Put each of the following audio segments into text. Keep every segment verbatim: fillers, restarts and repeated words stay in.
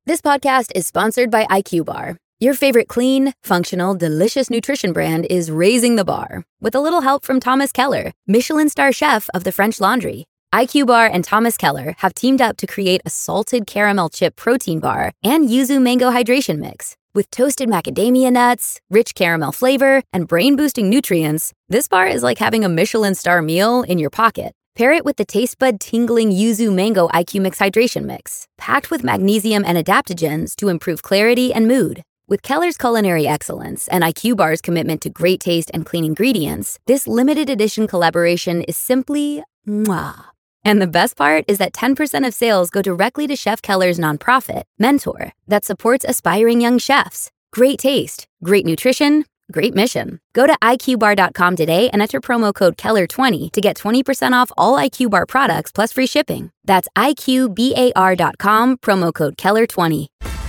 This podcast is sponsored by I Q Bar. Your favorite clean, functional, delicious nutrition brand is raising the bar with a little help from Thomas Keller, Michelin star chef of the French Laundry. I Q Bar and Thomas Keller have teamed up to create a salted caramel chip protein bar and yuzu mango hydration mix. With toasted macadamia nuts, rich caramel flavor, and brain-boosting nutrients, this bar is like having a Michelin star meal in your pocket. Pair it with the taste bud tingling yuzu mango I Q Mix hydration mix, packed with magnesium and adaptogens to improve clarity and mood. With Keller's culinary excellence and I Q Bar's commitment to great taste and clean ingredients, this limited edition collaboration is simply mwah. And the best part is that ten percent of sales go directly to Chef Keller's nonprofit, Mentor, that supports aspiring young chefs. Great taste, great nutrition, great mission. Go to I Q bar dot com today and enter promo code Keller twenty to get twenty percent off all I Q Bar products plus free shipping. That's I Q bar dot com, promo code Keller twenty.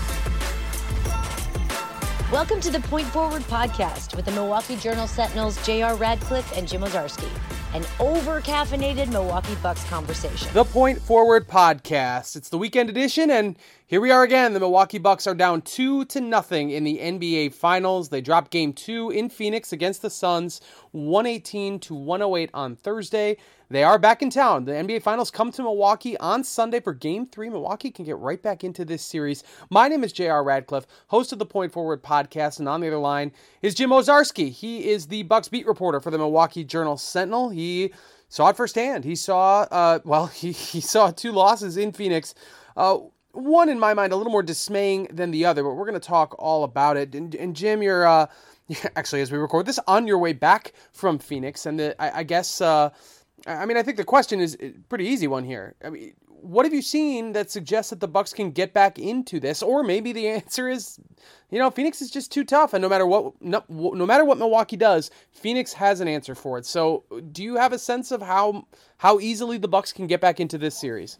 Welcome to the Point Forward podcast with the Milwaukee Journal Sentinel's J R Radcliffe and Jim Owczarski, an over-caffeinated Milwaukee Bucks conversation. The Point Forward podcast. It's the weekend edition, and here we are again. The Milwaukee Bucks are down two to nothing in the N B A Finals. They dropped Game Two in Phoenix against the Suns, one eighteen to one oh eight on Thursday. They are back in town. The N B A Finals come to Milwaukee on Sunday for Game three. Milwaukee can get right back into this series. My name is J R Radcliffe, host of the Point Forward podcast, and on the other line is Jim Owczarski. He is the Bucks beat reporter for the Milwaukee Journal Sentinel. He saw it firsthand. He saw, uh, well, he, he saw two losses in Phoenix. Uh, one, in my mind, a little more dismaying than the other, but we're going to talk all about it. And, and Jim, you're uh, actually, as we record this, on your way back from Phoenix, and the, I, I guess... Uh, I mean, I think the question is a pretty easy one here. I mean, what have you seen that suggests that the Bucks can get back into this? Or maybe the answer is, you know, Phoenix is just too tough, and no matter what, no, no matter what Milwaukee does, Phoenix has an answer for it. So, do you have a sense of how how easily the Bucks can get back into this series?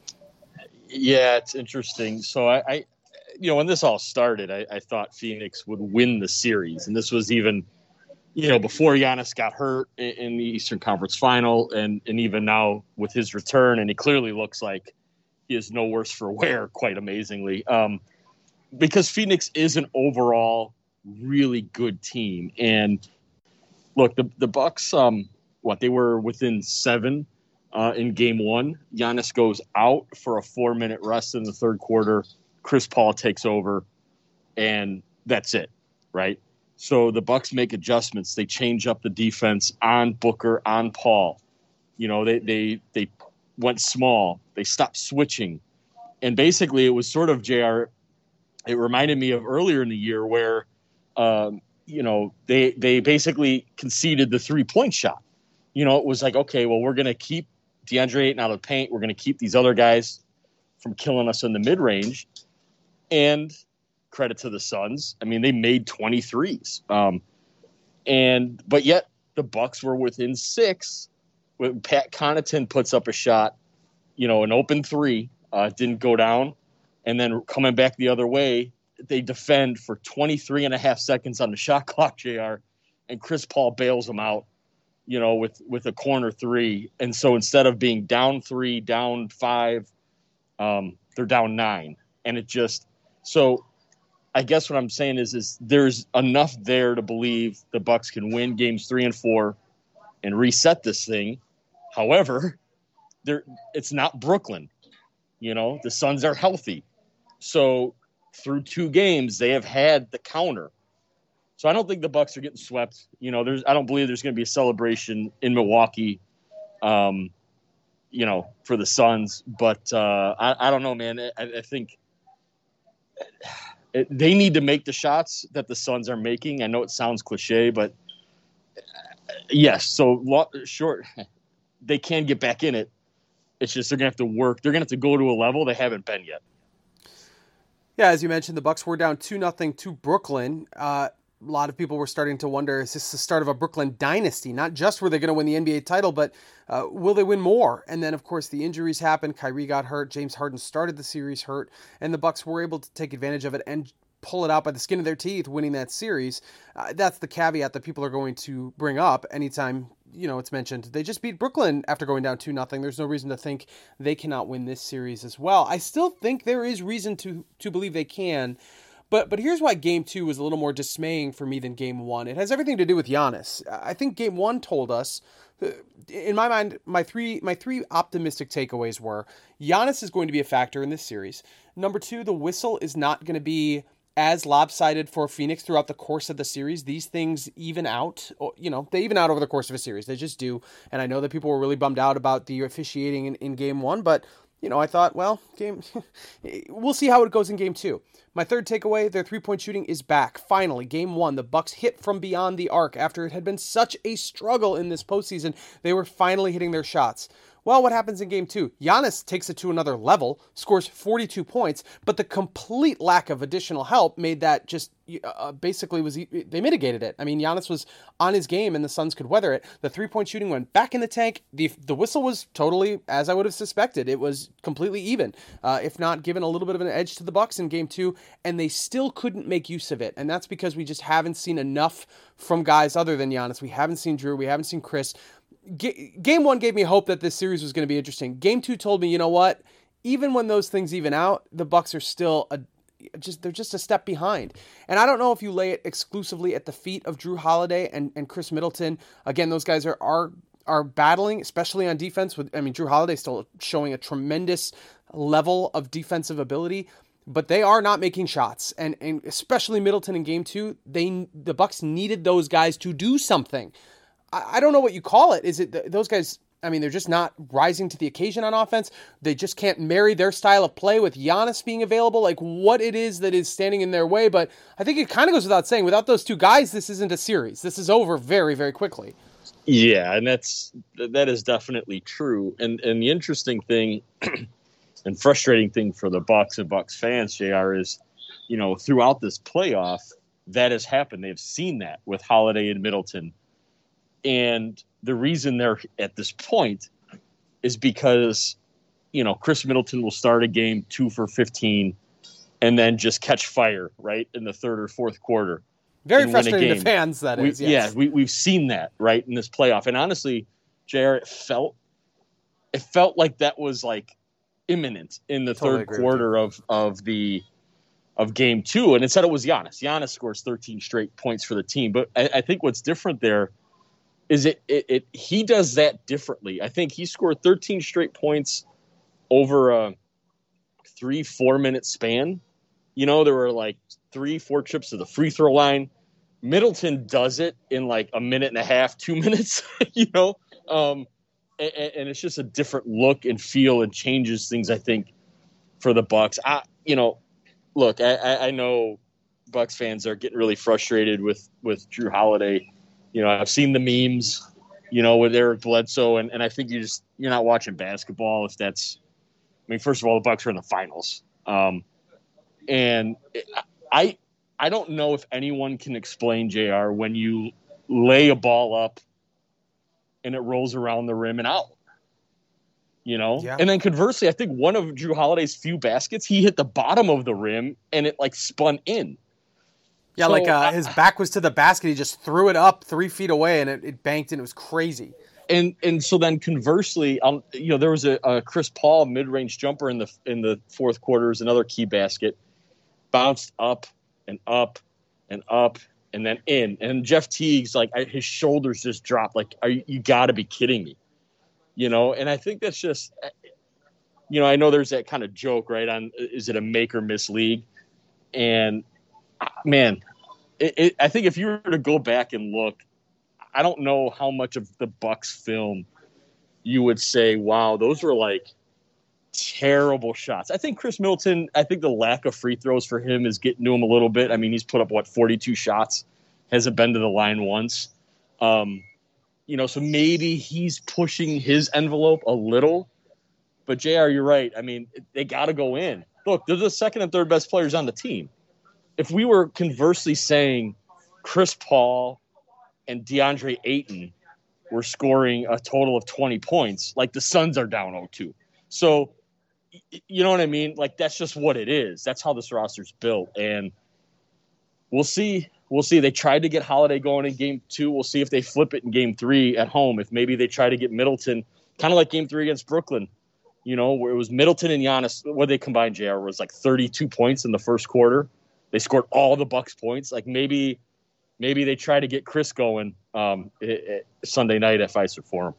Yeah, it's interesting. So, I, I you know, when this all started, I, I thought Phoenix would win the series, and this was even. You know, before Giannis got hurt in the Eastern Conference Final, and, and even now with his return, and he clearly looks like he is no worse for wear, quite amazingly, um, because Phoenix is an overall really good team. And look, the the Bucks, um, what they were within seven uh, in Game One. Giannis goes out for a four-minute rest in the third quarter. Chris Paul takes over, and that's it, right? So the Bucks make adjustments. They change up the defense on Booker, on Paul. You know, they they they went small. They stopped switching. And basically it was sort of, J R, it reminded me of earlier in the year where, um, you know, they, they basically conceded the three-point shot. You know, it was like, okay, well, we're going to keep DeAndre Ayton out of the paint. We're going to keep these other guys from killing us in the mid-range. And credit to the Suns. I mean, they made twenty-threes. Um, and but yet the Bucks were within six when Pat Connaughton puts up a shot, you know, an open three, uh, didn't go down. And then coming back the other way, they defend for twenty-three and a half seconds on the shot clock, J R, and Chris Paul bails them out, you know, with, with a corner three. And so instead of being down three, down five, um, they're down nine. And it just, so I guess what I'm saying is, is there's enough there to believe the Bucks can win games three and four and reset this thing. However, there it's not Brooklyn. You know, the Suns are healthy. So through two games, they have had the counter. So I don't think the Bucks are getting swept. You know, there's I don't believe there's going to be a celebration in Milwaukee, um, you know, for the Suns. But uh, I, I don't know, man. I, I think it, they need to make the shots that the Suns are making. I know it sounds cliche, but uh, yes. So lo- short, they can get back in it. It's just they're going to have to work. They're going to have to go to a level they haven't been yet. Yeah, as you mentioned, the Bucks were down two nothing to Brooklyn. Uh, a lot of people were starting to wonder, is this the start of a Brooklyn dynasty? Not just were they going to win the N B A title, but uh, will they win more? And then, of course, the injuries happened. Kyrie got hurt. James Harden started the series hurt. And the Bucks were able to take advantage of it and pull it out by the skin of their teeth, winning that series. Uh, that's the caveat that people are going to bring up anytime you know, it's mentioned, they just beat Brooklyn after going down two nothing. There's no reason to think they cannot win this series as well. I still think there is reason to to believe they can. But but here's why game two was a little more dismaying for me than game one. It has everything to do with Giannis. I think game one told us, in my mind, my three my three optimistic takeaways were Giannis is going to be a factor in this series. Number two, the whistle is not going to be as lopsided for Phoenix throughout the course of the series. These things even out, you know, they even out over the course of a series. They just do. And I know that people were really bummed out about the officiating in, in game one, but, you know, I thought, well, game, we'll see how it goes in game two. My third takeaway, their three-point shooting is back. Finally, game one, the Bucks hit from beyond the arc after it had been such a struggle in this postseason. They were finally hitting their shots. Well, what happens in game two? Giannis takes it to another level, scores forty-two points, but the complete lack of additional help made that just uh, basically was, they mitigated it. I mean, Giannis was on his game and the Suns could weather it. The three-point shooting went back in the tank. The the whistle was totally, as I would have suspected, it was completely even, uh, if not given a little bit of an edge to the Bucks in game two, and they still couldn't make use of it. And that's because we just haven't seen enough from guys other than Giannis. We haven't seen Drew. We haven't seen Chris. Game one gave me hope that this series was going to be interesting. Game two told me, you know what? Even when those things even out, the Bucks are still a, just they're just a step behind. And I don't know if you lay it exclusively at the feet of Drew Holiday and, and Chris Middleton. Again, those guys are are are battling, especially on defense. With I mean, Drew Holiday still showing a tremendous level of defensive ability, but they are not making shots. And and especially Middleton in game two, they the Bucks needed those guys to do something. I don't know what you call it. Is it those guys? I mean, they're just not rising to the occasion on offense. They just can't marry their style of play with Giannis being available. Like what it is that is standing in their way. But I think it kind of goes without saying, without those two guys, this isn't a series. This is over very, very quickly. Yeah, and that's that is definitely true. And and the interesting thing and frustrating thing for the Bucks and Bucks fans, J R, is, you know, throughout this playoff, that has happened. They've seen that with Holiday and Middleton. And the reason they're at this point is because, you know, Chris Middleton will start a game two for fifteen and then just catch fire, right, in the third or fourth quarter. Very frustrating to fans, that we, is. Yes. Yeah, we, we've seen that, right, in this playoff. And honestly, J R, it felt, it felt like that was, like, imminent in the totally third quarter of, of the of game two. And instead it was Giannis. Giannis scores thirteen straight points for the team. But I, I think what's different there is it, it it he does that differently. I think he scored thirteen straight points over a three, four minute span. You know, there were like three, four trips to the free throw line. Middleton does it in like a minute and a half, two minutes, you know, um, and, and it's just a different look and feel and changes things, I think, for the Bucks. I, you know, look, I, I know Bucks fans are getting really frustrated with, with Drew Holiday. You know, I've seen the memes, you know, with Eric Bledsoe, and, and I think you just you're not watching basketball if that's. I mean, first of all, the Bucks are in the finals, um, and I I don't know if anyone can explain, J R, when you lay a ball up and it rolls around the rim and out. You know, yeah. And then conversely, I think one of Drew Holiday's few baskets, he hit the bottom of the rim and it like spun in. Yeah, so, like uh, his back was to the basket. He just threw it up three feet away, and it, it banked, and it was crazy. And and so then conversely, um, you know, there was a, a Chris Paul mid-range jumper in the in the fourth quarter, is another key basket, bounced up and up and up and then in. And Jeff Teague's like his shoulders just dropped. Like, are you, you got to be kidding me, you know? And I think that's just, you know, I know there's that kind of joke, right? On is it a make or miss league? And man, it, it, I think if you were to go back and look, I don't know how much of the Bucks film you would say, wow, those were like terrible shots. I think Chris Middleton, I think the lack of free throws for him is getting to him a little bit. I mean, he's put up, what, forty-two shots, hasn't been to the line once. Um, you know, so maybe he's pushing his envelope a little. But, J R, you're right. I mean, they got to go in. Look, they're the second and third best players on the team. If we were conversely saying Chris Paul and DeAndre Ayton were scoring a total of twenty points, like the Suns are down oh two. So, you know what I mean? Like, that's just what it is. That's how this roster's built. And we'll see. We'll see. They tried to get Holiday going in game two. We'll see if they flip it in game three at home. If maybe they try to get Middleton, kind of like game three against Brooklyn, you know, where it was Middleton and Giannis. What they combined, J R, was like thirty-two points in the first quarter. They scored all the Bucks points. Like maybe, maybe they try to get Chris going um, it, it, Sunday night at Fiserv Forum.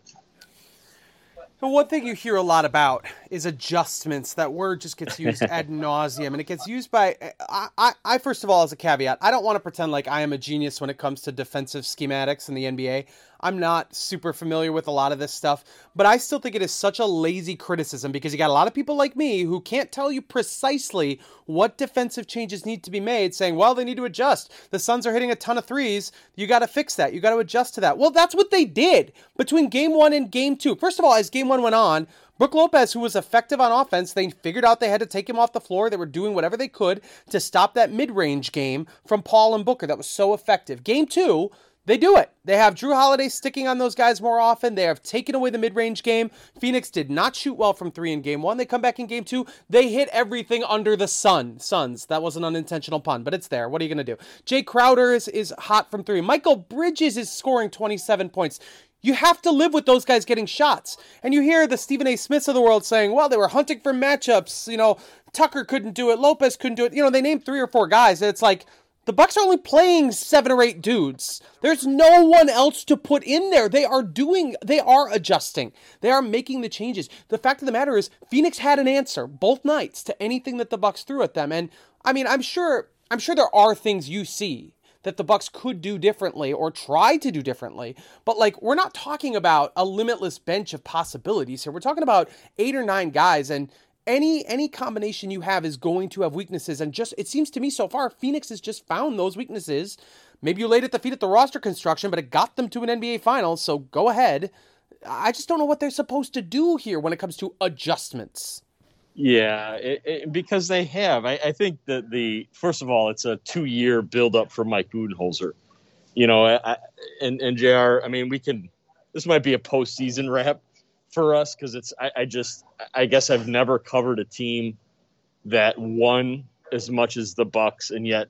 So one thing you hear a lot about is adjustments. That word just gets used ad nauseum, and it gets used by, I, I, I, first of all, as a caveat, I don't want to pretend like I am a genius when it comes to defensive schematics in the N B A. I'm not super familiar with a lot of this stuff, but I still think it is such a lazy criticism because you got a lot of people like me who can't tell you precisely what defensive changes need to be made, saying, well, they need to adjust. The Suns are hitting a ton of threes. You got to fix that. You got to adjust to that. Well, that's what they did between game one and game two. First of all, as game one went on, Brook Lopez, who was effective on offense, they figured out they had to take him off the floor. They were doing whatever they could to stop that mid-range game from Paul and Booker. That was so effective. Game two, they do it. They have Drew Holiday sticking on those guys more often. They have taken away the mid-range game. Phoenix did not shoot well from three in game one. They come back in game two. They hit everything under the sun. Suns. That was an unintentional pun, but it's there. What are you going to do? Jay Crowder is, is hot from three. Michael Bridges is scoring twenty-seven points. You have to live with those guys getting shots. And you hear the Stephen A. Smiths of the world saying, well, they were hunting for matchups. You know, Tucker couldn't do it. Lopez couldn't do it. You know, they named three or four guys. And it's like, the Bucks are only playing seven or eight dudes. There's no one else to put in there. They are doing, they are adjusting. They are making the changes. The fact of the matter is, Phoenix had an answer both nights to anything that the Bucks threw at them. And I mean, I'm sure, I'm sure there are things you see that the Bucks could do differently or try to do differently. But like, we're not talking about a limitless bench of possibilities here. We're talking about eight or nine guys, and Any any combination you have is going to have weaknesses, and just it seems to me so far, Phoenix has just found those weaknesses. Maybe you laid at the feet at the roster construction, but it got them to an N B A Finals, so go ahead. I just don't know what they're supposed to do here when it comes to adjustments. Yeah, it, it, because they have. I, I think that the first of all, it's a two-year build-up for Mike Budenholzer. You know, I, and and J R. I mean, we can. This might be a postseason wrap for us because it's. I, I just. I guess I've never covered a team that won as much as the Bucks, and yet,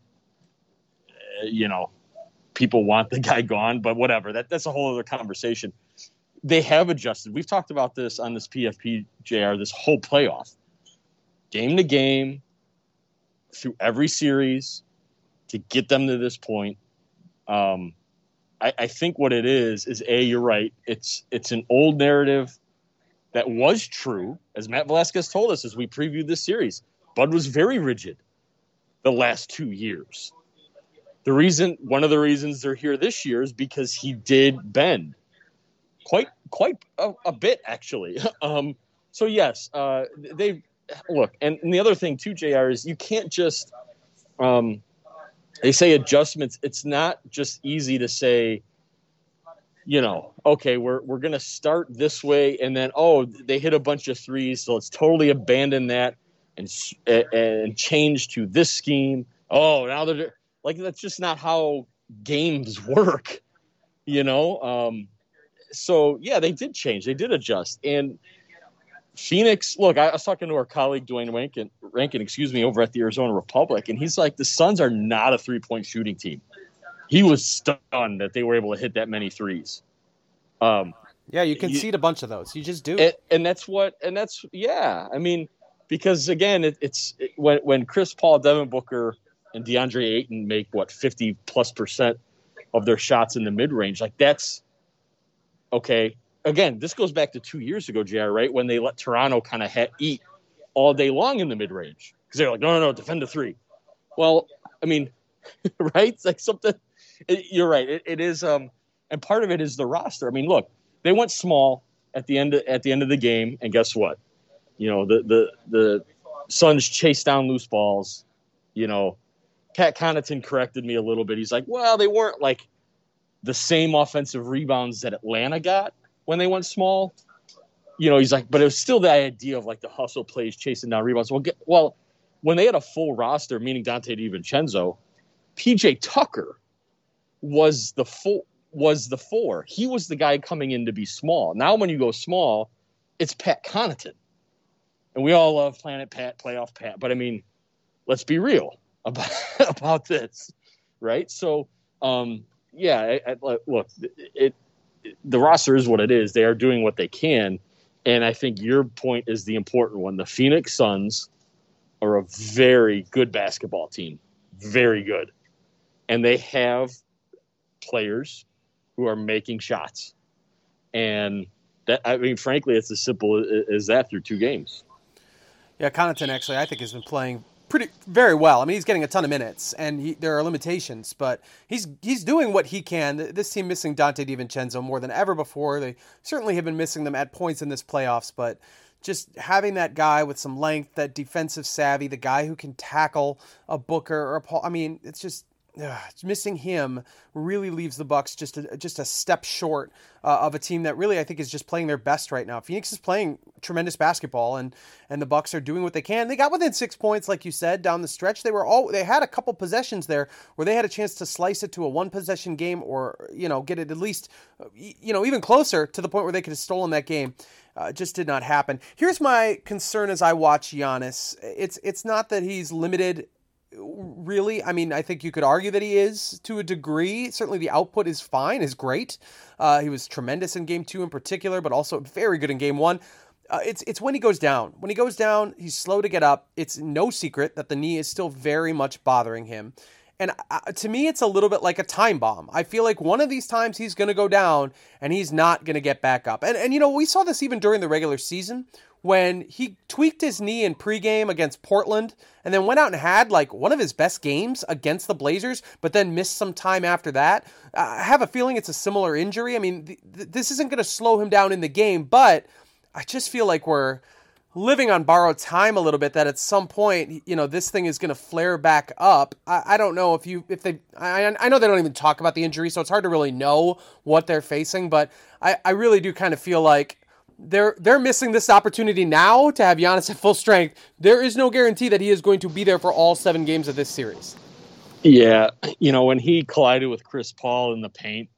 uh, you know, people want the guy gone. But whatever. That that's a whole other conversation. They have adjusted. We've talked about this on this P F P, J R. This whole playoff, game to game, through every series, to get them to this point. Um, I, I think what it is is a. You're right. It's it's an old narrative that was true, as Matt Velasquez told us as we previewed this series. Bud was very rigid the last two years. The reason, one of the reasons they're here this year is because he did bend quite, quite a, a bit, actually. um, so yes, uh, they look, and, and the other thing too, J R, is you can't just. Um, they say adjustments. It's not just easy to say, you know, okay, we're we're gonna start this way, and then oh, they hit a bunch of threes, so let's totally abandon that and and change to this scheme. Oh, now they're like that's just not how games work, you know. Um, so yeah, they did change, they did adjust, and Phoenix. Look, I was talking to our colleague Dwayne Rankin, Rankin, excuse me, over at the Arizona Republic, and he's like, the Suns are not a three-point shooting team. He was stunned that they were able to hit that many threes. Um, yeah, you concede you, a bunch of those. You just do. And, and that's what, and that's, yeah. I mean, because again, it, it's it, when when Chris Paul, Devin Booker, and DeAndre Ayton make what fifty plus percent of their shots in the mid range, like that's okay. Again, this goes back to two years ago, J R, right? When they let Toronto kind of ha- eat all day long in the mid range because they're like, no, no, no, defend the three. Well, I mean, right? It's like something. It, you're right. It, it is, um, and part of it is the roster. I mean, look, they went small at the end of, at the end of the game, and guess what? You know, the the the Suns chased down loose balls. You know, Pat Connaughton corrected me a little bit. He's like, well, they weren't like the same offensive rebounds that Atlanta got when they went small. You know, he's like, but it was still the idea of like the hustle plays, chasing down rebounds. Well, get, well, when they had a full roster, meaning Dante DiVincenzo, P J Tucker was the four, was the four. He was the guy coming in to be small. Now when you go small, it's Pat Connaughton. And we all love Planet Pat, Playoff Pat. But, I mean, let's be real about, about this. right? So, um, yeah, I, I, look, it, it the roster is what it is. They are doing what they can, and I think your point is the important one. The Phoenix Suns are a very good basketball team, very good, and they have players who are making shots, and that, I mean, frankly, it's as simple as that through two games. Yeah, Connaughton actually, I think, has been playing pretty very well. I mean, he's getting a ton of minutes, and he, there are limitations, but he's he's doing what he can. This team missing Dante DiVincenzo more than ever before. They certainly have been missing them at points in this playoffs, but just having that guy with some length, that defensive savvy, the guy who can tackle a Booker or a Paul, I mean, it's just ugh, missing him really leaves the Bucks just a, just a step short uh, of a team that really I think is just playing their best right now. Phoenix is playing tremendous basketball, and and the Bucks are doing what they can. They got within six points, like you said, down the stretch. They were all they had a couple possessions there where they had a chance to slice it to a one possession game, or you know get it at least you know even closer to the point where they could have stolen that game. Uh, just did not happen. Here's my concern as I watch Giannis. It's it's not that he's limited. Really, I mean, I think you could argue that he is to a degree. Certainly the output is fine, is great. Uh, he was tremendous in game two in particular, but also very good in game one. Uh, it's it's when he goes down. When he goes down, he's slow to get up. It's no secret that the knee is still very much bothering him. And uh, to me, it's a little bit like a time bomb. I feel like one of these times he's going to go down and he's not going to get back up. And, and, you know, we saw this even during the regular season when he tweaked his knee in pregame against Portland and then went out and had like one of his best games against the Blazers, but then missed some time after that. I have a feeling it's a similar injury. I mean, th- th- this isn't going to slow him down in the game, but I just feel like we're living on borrowed time a little bit, that at some point, you know, this thing is going to flare back up. I, I don't know if you, if they, I, I know they don't even talk about the injury, so it's hard to really know what they're facing, but I, I really do kind of feel like they're, they're missing this opportunity now to have Giannis at full strength. There is no guarantee that he is going to be there for all seven games of this series. Yeah. You know, when he collided with Chris Paul in the paint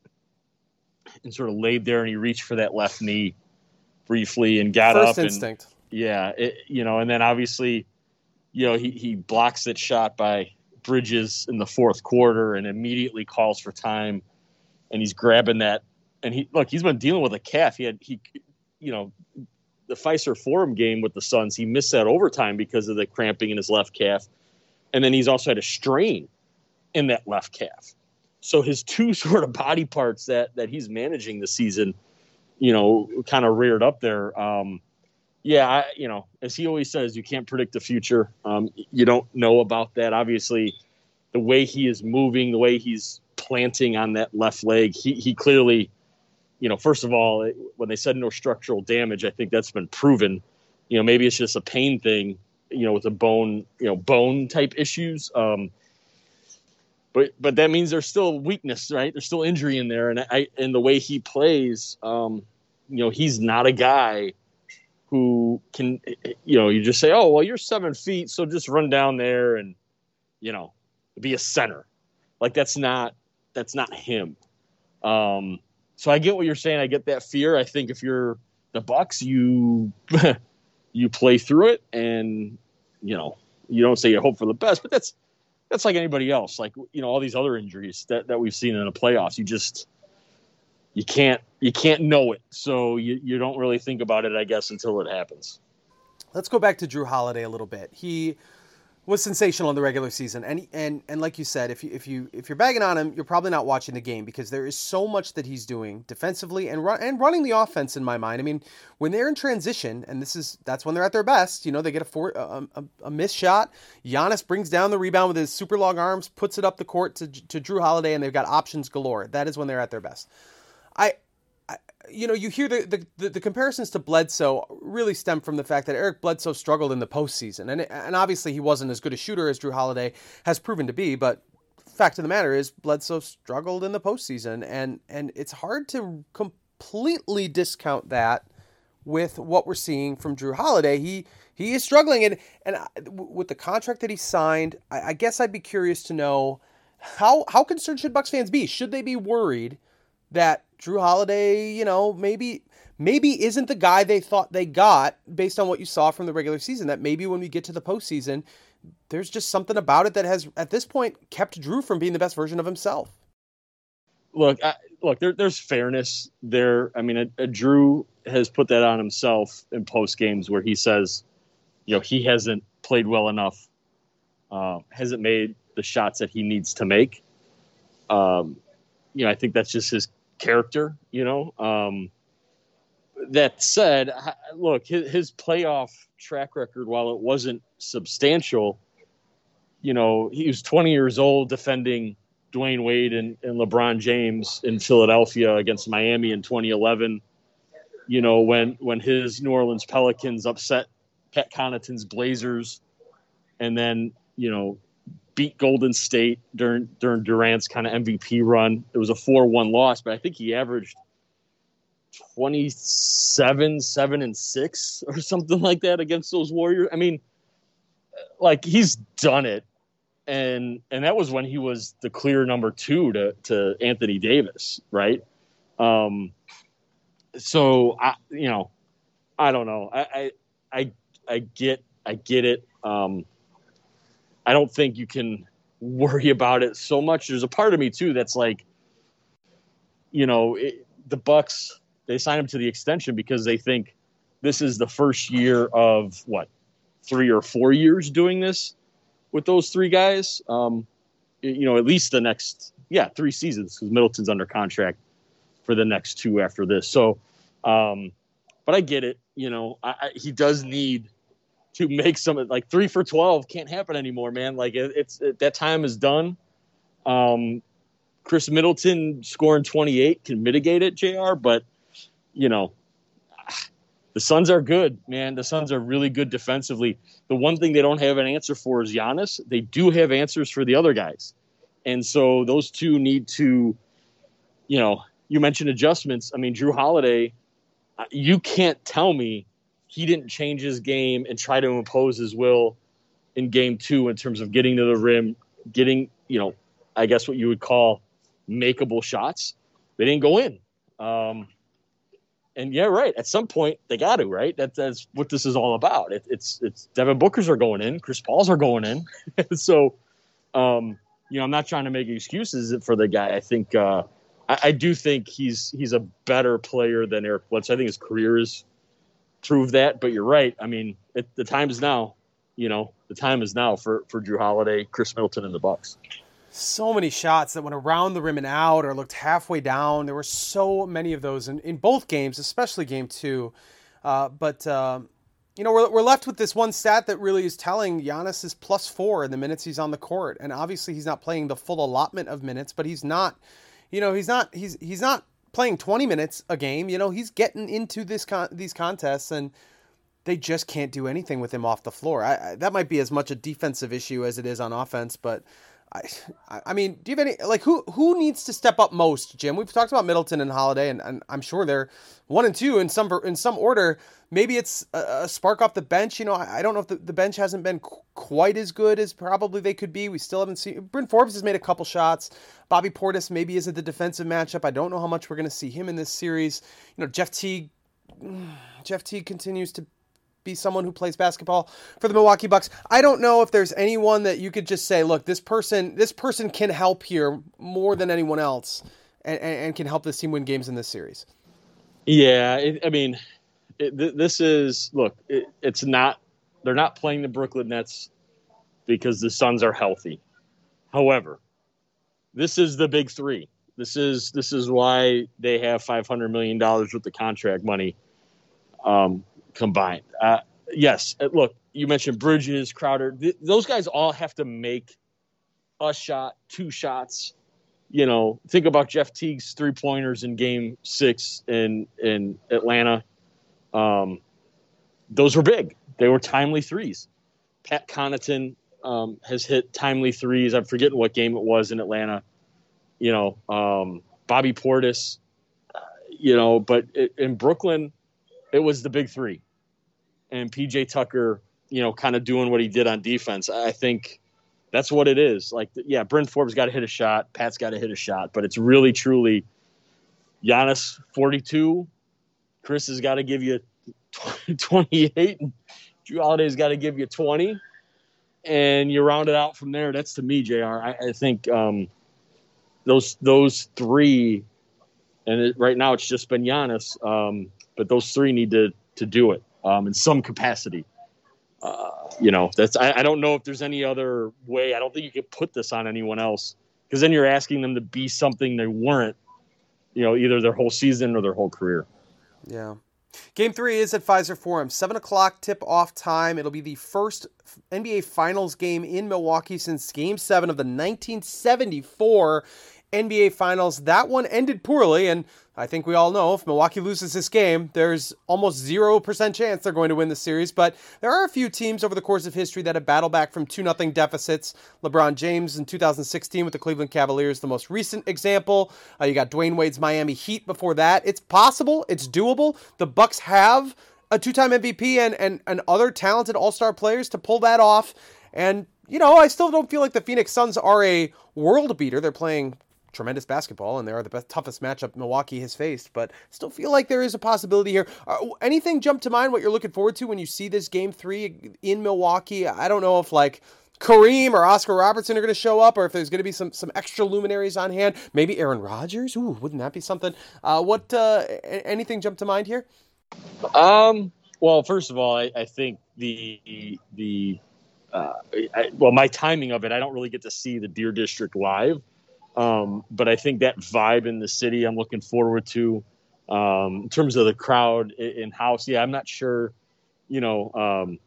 and sort of laid there and he reached for that left knee briefly and got First up instinct. and, Yeah, it, you know, and then obviously, you know, he, he blocks that shot by Bridges in the fourth quarter and immediately calls for time, and he's grabbing that. And he look, he's been dealing with a calf. He had he, you know, the Fiserv Forum game with the Suns, he missed that overtime because of the cramping in his left calf, and then he's also had a strain in that left calf. So his two sort of body parts that that he's managing this season, you know, kind of reared up there. Um, Yeah, I, you know, as he always says, you can't predict the future. Um, you don't know about that. Obviously, the way he is moving, the way he's planting on that left leg, he, he clearly, you know, first of all, when they said no structural damage, I think that's been proven. You know, maybe it's just a pain thing, you know, with the bone, you know, bone type issues. Um, but but that means there's still weakness, right? There's still injury in there. And I and the way he plays, um, you know, he's not a guy who can, you know, you just say, oh, well, you're seven feet, so just run down there and, you know, be a center. Like, that's not, that's not him. Um, so I get what you're saying. I get that fear. I think if you're the Bucks, you, you play through it and, you know, you don't say you hope for the best, but that's, that's like anybody else. Like, you know, all these other injuries that, that we've seen in the playoffs, you just, You can't you can't know it, so you, you don't really think about it, I guess, until it happens. Let's go back to Jrue Holiday a little bit. He was sensational in the regular season, and and and like you said, if you if you if you're bagging on him, you're probably not watching the game because there is so much that he's doing defensively and run, and running the offense. In my mind, I mean, when they're in transition, and this is that's when they're at their best. You know, they get a four a, a, a missed shot. Giannis brings down the rebound with his super long arms, puts it up the court to to Jrue Holiday, and they've got options galore. That is when they're at their best. I, I, you know, you hear the, the the comparisons to Bledsoe really stem from the fact that Eric Bledsoe struggled in the postseason, and and obviously he wasn't as good a shooter as Jrue Holiday has proven to be. But fact of the matter is, Bledsoe struggled in the postseason, and and it's hard to completely discount that with what we're seeing from Jrue Holiday. He he is struggling, and and with the contract that he signed, I, I guess I'd be curious to know how how concerned should Bucks fans be? Should they be worried that Jrue Holiday, you know, maybe maybe isn't the guy they thought they got based on what you saw from the regular season, that maybe when we get to the postseason, there's just something about it that has, at this point, kept Jrue from being the best version of himself. Look, I, look, there, there's fairness there. I mean, a, a Jrue has put that on himself in post games where he says, you know, he hasn't played well enough, uh, hasn't made the shots that he needs to make. Um, you know, I think that's just his character, you know. Um, that said, look, his, his playoff track record, while it wasn't substantial, you know, he was twenty years old defending Dwayne Wade and, and LeBron James in Philadelphia against Miami in twenty eleven. You know, when when his New Orleans Pelicans upset Pat Connaughton's Blazers, and then, you know, beat Golden State during during Durant's kind of M V P run. It was a four one loss, but I think he averaged twenty-seven, seven, and six or something like that against those Warriors. I mean, like, he's done it. And and that was when he was the clear number two to, to Anthony Davis, right? Um, so, I, you know, I don't know. I, I, I, I get I get it. Um, I don't think you can worry about it so much. There's a part of me, too, that's like, you know, it, the Bucks, they signed him to the extension because they think this is the first year of, what, three or four years doing this with those three guys. Um, you know, at least the next, yeah, three seasons, because Middleton's under contract for the next two after this. So, um, but I get it. You know, I, I, he does need to make some, like, three for twelve can't happen anymore, man. Like, it, it's it, that time is done. Um, Chris Middleton scoring twenty-eight can mitigate it, J R, but, you know, the Suns are good, man. The Suns are really good defensively. The one thing they don't have an answer for is Giannis. They do have answers for the other guys. And so those two need to, you know, you mentioned adjustments. I mean, Jrue Holiday, you can't tell me he didn't change his game and try to impose his will in game two in terms of getting to the rim, getting, you know, I guess what you would call makeable shots. They didn't go in. Um, and yeah, right. At some point they got to, right. That, that's what this is all about. It, it's, it's Devin Booker's are going in. Chris Paul's are going in. so, um, you know, I'm not trying to make excuses for the guy. I think, uh, I, I do think he's, he's a better player than Eric Bledsoe. I think his career is, prove that, but you're right. I mean, it, the time is now. You know, the time is now for, for Jrue Holiday, Chris Middleton, and the Bucks. So many shots that went around the rim and out or looked halfway down. There were so many of those in, in both games, especially game two. Uh, but, uh, you know, we're, we're left with this one stat that really is telling. Giannis is plus four in the minutes he's on the court. And obviously he's not playing the full allotment of minutes, but he's not, you know, he's not, he's, he's not, playing twenty minutes a game. You know, he's getting into this con- these contests, and they just can't do anything with him off the floor. I, I, that might be as much a defensive issue as it is on offense, but I, I mean, do you have any, like, who, who needs to step up most, Jim? We've talked about Middleton and Holiday, and, and I'm sure they're one and two in some, in some order. Maybe it's a, a spark off the bench. You know, I, I don't know if the, the bench hasn't been qu- quite as good as probably they could be. We still haven't seen, Bryn Forbes has made a couple shots. Bobby Portis maybe isn't the defensive matchup. I don't know how much we're going to see him in this series. You know, Jeff Teague, Jeff Teague continues to be someone who plays basketball for the Milwaukee Bucks. I don't know if there's anyone that you could just say, look, this person, this person can help here more than anyone else, and, and, and can help this team win games in this series. Yeah, it, I mean, it, th- this is look. It, it's not. They're not playing the Brooklyn Nets because the Suns are healthy. However, this is the big three. This is this is why they have five hundred million dollars worth of contract money um, combined. Uh, yes, look, you mentioned Bridges, Crowder. Th- those guys all have to make a shot, two shots. You know, think about Jeff Teague's three-pointers in Game Six in in Atlanta. Um, those were big. They were timely threes. Pat Connaughton um, has hit timely threes. I'm forgetting what game it was in Atlanta. You know, um, Bobby Portis. Uh, you know, but it, in Brooklyn, it was the big three, and P J Tucker. You know, kind of doing what he did on defense. I think. That's what it is. Like, yeah, Bryn Forbes got to hit a shot. Pat's got to hit a shot. But it's really, truly Giannis forty-two. Chris has got to give you twenty-eight. And Jrue Holiday's got to give you twenty. and you round it out from there. That's to me, J R. I, I think um, those those three, and it, right now it's just been Giannis, um, but those three need to to do it um, in some capacity. Uh, you know, that's I, I don't know if there's any other way. I don't think you could put this on anyone else, because then you're asking them to be something they weren't, you know, either their whole season or their whole career. Yeah. Game three is at Pfizer Forum, seven o'clock tip-off time. It'll be the first N B A Finals game in Milwaukee since Game seven of the nineteen seventy-four N B A Finals. That one ended poorly, and I think we all know if Milwaukee loses this game, there's almost zero percent chance they're going to win the series. But there are a few teams over the course of history that have battled back from two nothing deficits. LeBron James in two thousand sixteen with the Cleveland Cavaliers, the most recent example. Uh, you got Dwayne Wade's Miami Heat before that. It's possible. It's doable. The Bucks have a two-time M V P and, and, and other talented all-star players to pull that off. And, you know, I still don't feel like the Phoenix Suns are a world beater. They're playing tremendous basketball, and they are the best, toughest matchup Milwaukee has faced, but still feel like there is a possibility here. Uh, anything jump to mind what you're looking forward to when you see this game three in Milwaukee? I don't know if like Kareem or Oscar Robertson are going to show up, or if there's going to be some some extra luminaries on hand. Maybe Aaron Rodgers. Ooh, wouldn't that be something? Uh, what? Uh, anything jump to mind here? Um. Well, first of all, I, I think the the uh, I, well, my timing of it, I don't really get to see the Deer District live. Um, but I think that vibe in the city I'm looking forward to. Um, in terms of the crowd in house, yeah, I'm not sure. You know, um,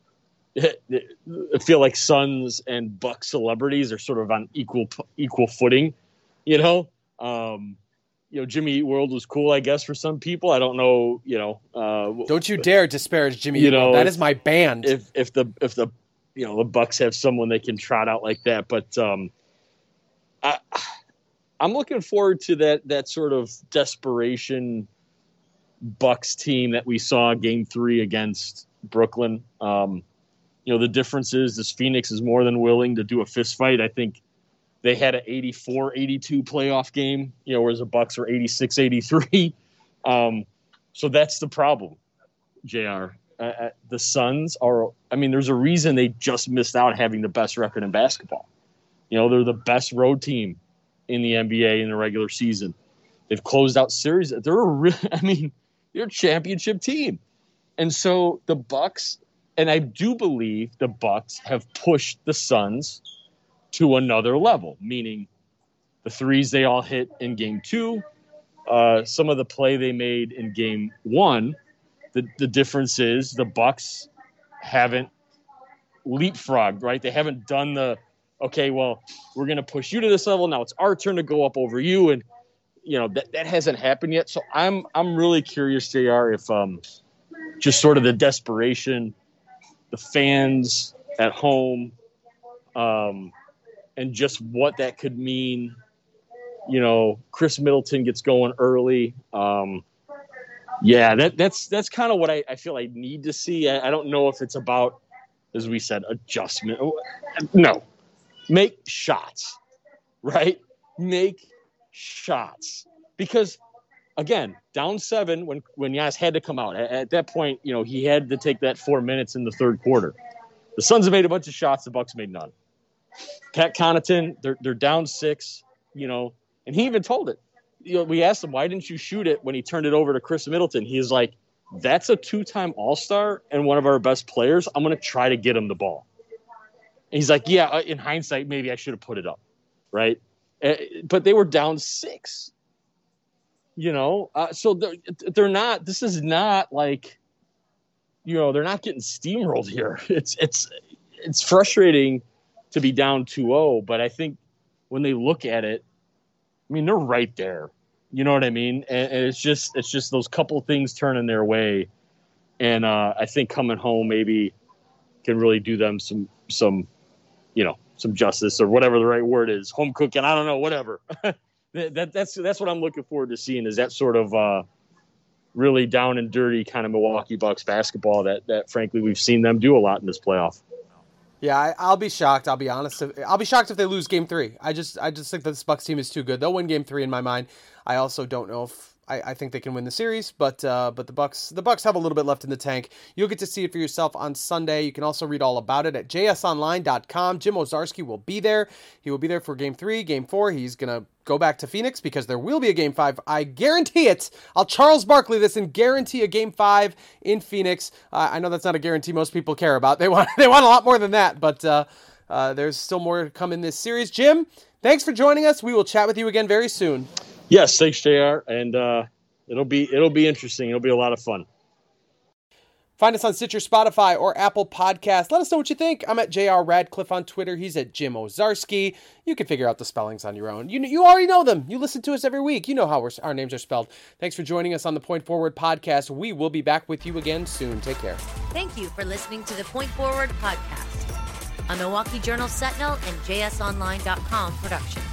I feel like Suns and Bucks celebrities are sort of on equal equal footing. You know, um, you know, Jimmy Eat World was cool, I guess, for some people. I don't know. You know, uh, don't you dare disparage Jimmy you Eat World. know, That if, is my band. If if the if the you know the Bucks have someone they can trot out like that, but um, I. I'm looking forward to that that sort of desperation Bucks team that we saw game three against Brooklyn. Um, you know, the difference is this Phoenix is more than willing to do a fist fight. I think they had an eighty-four eighty-two playoff game, you know, whereas the Bucks were eighty-six eighty-three. Um, so that's the problem, J R. Uh, the Suns are, I mean, there's a reason they just missed out having the best record in basketball. You know, they're the best road team in the N B A in the regular season. They've closed out series. They're a real, I mean, they're a championship team. And so the Bucks, and I do believe the Bucks have pushed the Suns to another level, meaning the threes they all hit in game two, uh, some of the play they made in game one. The, the difference is the Bucks haven't leapfrogged, right? They haven't done the, okay, well, we're going to push you to this level. Now it's our turn to go up over you. And, you know, that, that hasn't happened yet. So I'm I'm really curious, J R, if um, just sort of the desperation, the fans at home, um, and just what that could mean. You know, Chris Middleton gets going early. Um, yeah, that that's that's kind of what I, I feel I need to see. I, I don't know if it's about, as we said, adjustment. No. Make shots, right? Make shots. Because, again, down seven, when, when Giannis had to come out, at, at that point, you know, he had to take that four minutes in the third quarter. The Suns have made a bunch of shots. The Bucks made none. Pat Connaughton, they're, they're down six, you know, and he even told it. You know, we asked him, why didn't you shoot it when he turned it over to Chris Middleton? He's like, that's a two-time All-Star and one of our best players. I'm going to try to get him the ball. And he's like, yeah, in hindsight, maybe I should have put it up, right? Uh, but they were down six, you know? Uh, so they're, they're not – this is not like, you know, they're not getting steamrolled here. It's it's it's frustrating to be down two oh, but I think when they look at it, I mean, they're right there. You know what I mean? And, and it's just it's just those couple things turning their way. And uh, I think coming home maybe can really do them some some – you know, some justice or whatever the right word is, home cooking. I don't know, whatever. that, that that's that's what I'm looking forward to seeing is that sort of uh, really down and dirty kind of Milwaukee Bucks basketball that that frankly we've seen them do a lot in this playoff. Yeah, I, I'll be shocked. I'll be honest. If, I'll be shocked if they lose game three. I just I just think that this Bucks team is too good. They'll win game three in my mind. I also don't know if I, I think they can win the series, but uh, but the Bucks the Bucks have a little bit left in the tank. You'll get to see it for yourself on Sunday. You can also read all about it at j s online dot com. Jim Owczarski will be there. He will be there for Game Three, Game Four. He's gonna go back to Phoenix because there will be a Game Five. I guarantee it. I'll Charles Barkley this and guarantee a Game Five in Phoenix. Uh, I know that's not a guarantee most people care about. They want they want a lot more than that, but uh, uh, there's still more to come in this series. Jim, thanks for joining us. We will chat with you again very soon. Yes, thanks, J R, and uh, it'll be it'll be interesting. It'll be a lot of fun. Find us on Stitcher, Spotify, or Apple Podcasts. Let us know what you think. I'm at J R Radcliffe on Twitter. He's at Jim Owczarski. You can figure out the spellings on your own. You you already know them. You listen to us every week. You know how we're, our names are spelled. Thanks for joining us on the Point Forward podcast. We will be back with you again soon. Take care. Thank you for listening to the Point Forward podcast, a Milwaukee Journal Sentinel and J S online dot com production.